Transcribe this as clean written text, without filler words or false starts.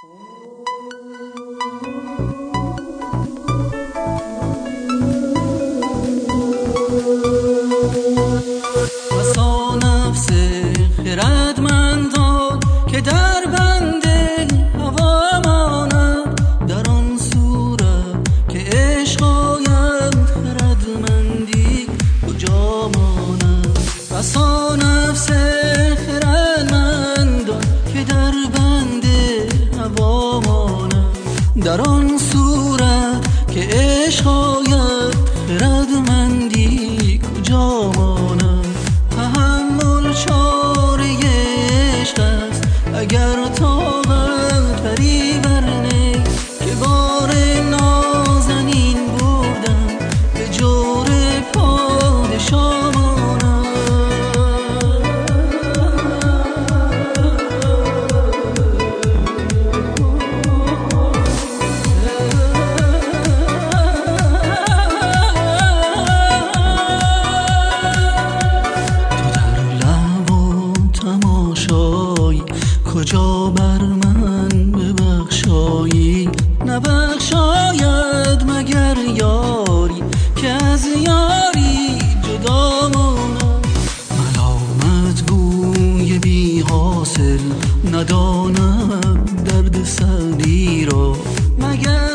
بسا نفس خردمندان که در بند هوا مانند، در آن صورت که عشق آید خردمندی کجا مانند. بسا نفس خردمندان که در بند هوا مانند، در آن صورت که عشق آید خردمندی کجا مانند. تحمل چاره عشق است اگر طاقت بری بر نی، که بار نازنین بردم به جور پادشاه مانند. کجا بر من ببخشایی، نبخشاید مگر یاری که از یاری جدا مانم. ملامت گوی بی حاصل ندانم درد سعدی را، مگر